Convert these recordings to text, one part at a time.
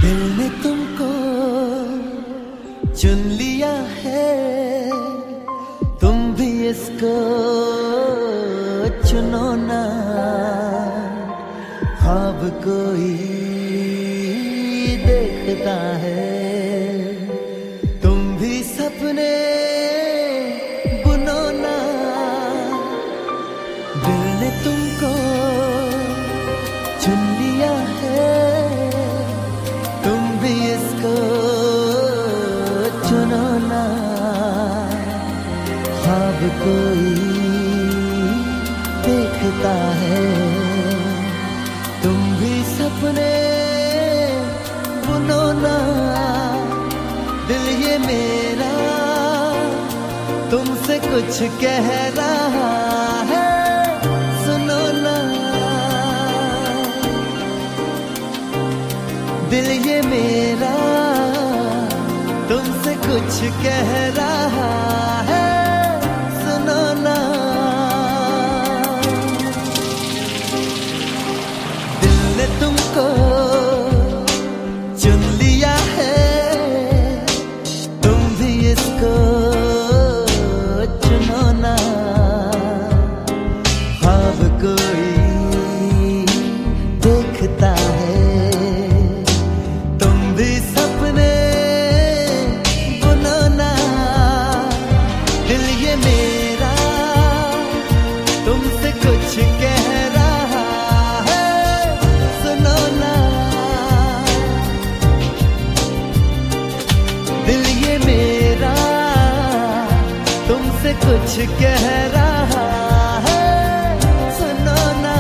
दिल ने तुमको चुन लिया है, तुम भी इसको चुनो ना। ख्वाब कोई देखता है, तुम भी सपने बुनो ना। दिल ने तुमको चुन लिया है, तुम भी इसको चुनो ना। ख्वाब कोई देखता है, तुम भी सपने बुनो ना। दिल ये मेरा तुमसे कुछ कह रहा है, सुनो ना। दिल ये मेरा तुमसे कुछ कह रहा है, सुनो ना। दिल ने तुमको चुन लिया है, तुम भी इसको चुनो ना। ख्वाब कोई देखता है, तुम भी सपने बुनो ना। दिल ये मेरा तुमसे कुछ कह रहा है, सुनो ना। दिल ये मेरा तुमसे कुछ कह रहा है, सुनो ना।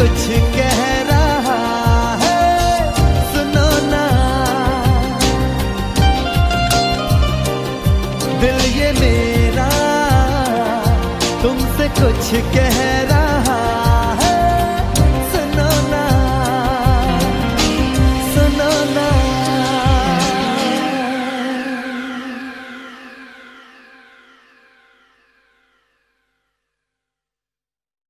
कुछ कह रहा है, सुनो ना। दिल ये मेरा तुमसे कुछ कह